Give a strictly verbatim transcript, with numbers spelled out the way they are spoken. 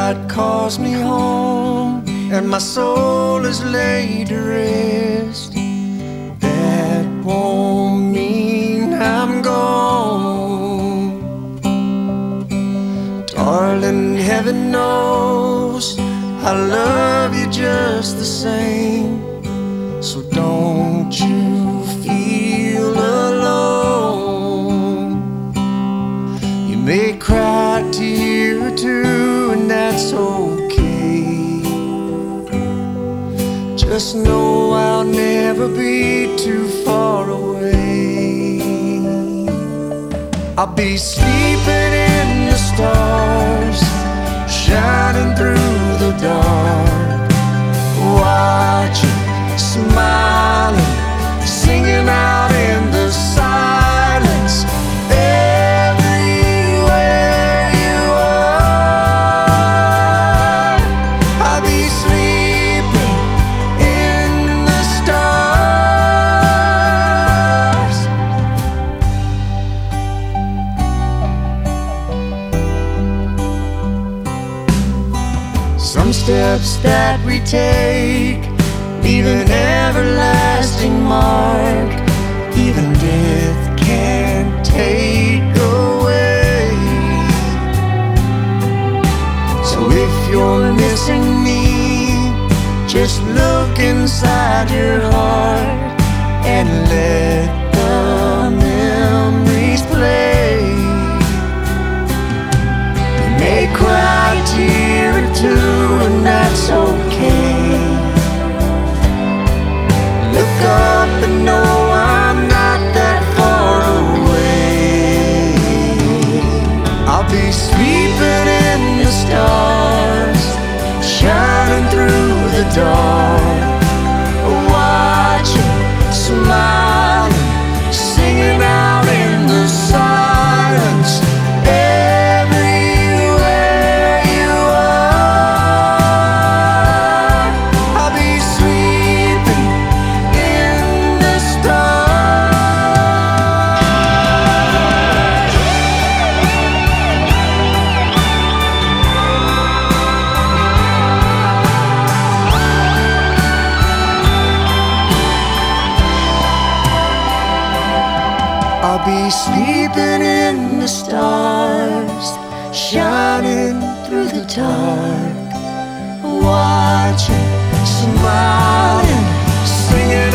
light calls me home and my soul is laid to rest, that won't mean I'm gone. Darling, heaven knows I love you just the same, so don't you feel alone. You may cry a tear or two, and that's okay. Just know I'll never be too far away. I'll be sleeping in the stars, shining through the dark, watching, smiling, singing out in the silence. Everywhere you are, I'll be sleeping in the stars. Some steps that we take leave an everlasting mark, even death can't take away. So if you're missing me, just look inside your heart and let the memories play. You may cry a tear or two, and that's okay. Look up and know I'm not that far away. I'll be sleeping in the stars, shining through the dark, watching, smiling, singing out in the silence. Everywhere you are, I'll be sleeping in the stars. I'll be sleeping in the stars, shining through the dark, watching, smiling, singing